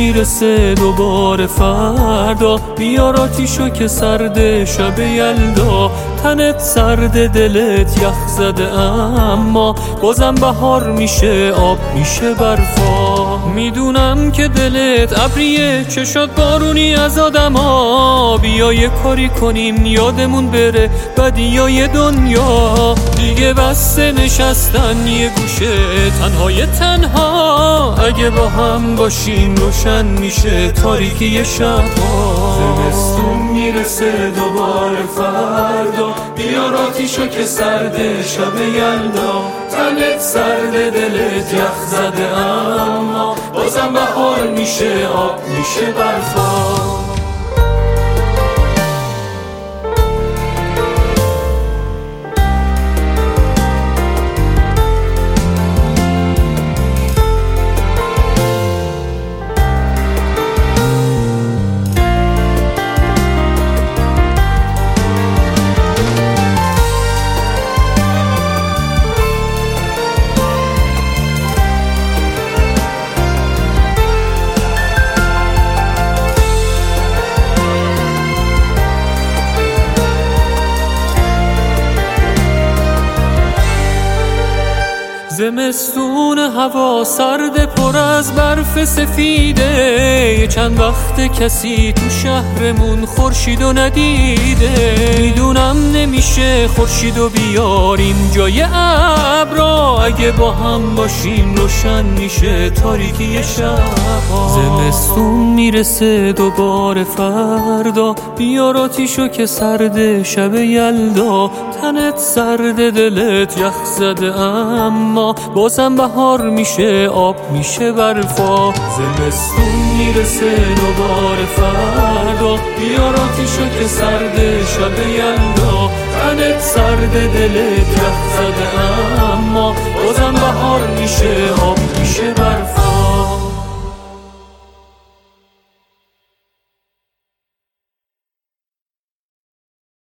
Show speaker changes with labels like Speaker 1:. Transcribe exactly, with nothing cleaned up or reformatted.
Speaker 1: میرسه دوباره فردا، بیار آتیشو که سرد شب یلدا. تنت سرد دلت یخ زده اما بازم بهار میشه آب میشه برفا. میدونم که دلت ابریه چشات بارونی از آدما، بیا یه کاری کنیم یادمون بره بدیای دنیا. دیگه بسته نشستن یه گوشه تنهای تنها، اگه با هم باشیم روشن میشه تاریکی شب‌ها. زمستون میرسه دوباره فردا، بیار آتیشو که سرد شب یلدا. تنت سرد دلت یخ زده اما بازم بهار میشه آب میشه برفا. زمستون هوا سرد پر از برف سفیده، یه چند وقت کسی تو شهرمون خورشیدو ندیده. میدونم نمیشه خورشیدو بیاریم جای ابرا، اگه با هم باشیم روشن میشه تاریکی شب‌ها. زمستون میرسه دوباره فردا، بیار آتیشو که سرد شب یلدا. تنت سرد دلت یخ زده اما بازم بهار میشه آب میشه برفا. زمستون میرسه دوباره فردا، بیار آتیشو که سرد شب یلدا. تنت سرد دلت یخ زده اما بازم بهار میشه آب میشه